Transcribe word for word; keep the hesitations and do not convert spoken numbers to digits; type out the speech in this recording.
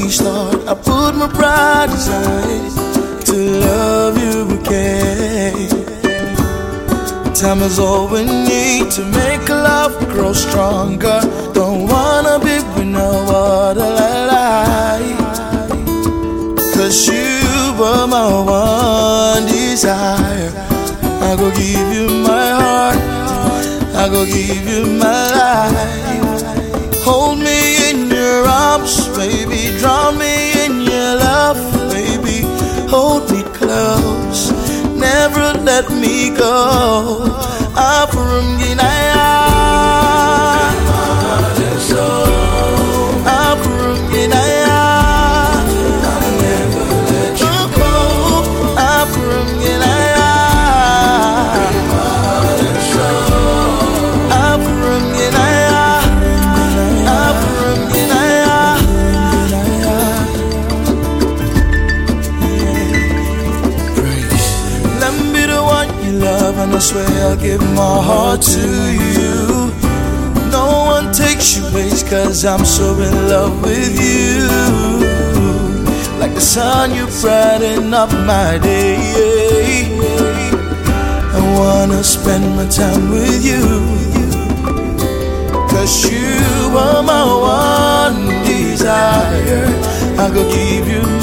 we start, I put my pride aside to love you again. Time is all we need to make love grow stronger. Don't wanna be with no other like. Cause you were my one desire. I go give you my heart, I go give you my life. Hold me in your arms, baby, drown me in your love, baby. Hold me close, never let me go. Apurum ginaya, apurum ginaya, apurum ginaya, apurum ginaya, apurum ginaya. Let me be the one you love, and I swear I'll give my heart to you. No one takes your place, cause I'm so in love with you. Like the sun, you brighten up my day. I wanna spend my time with you, cause you are my one desire. I go give you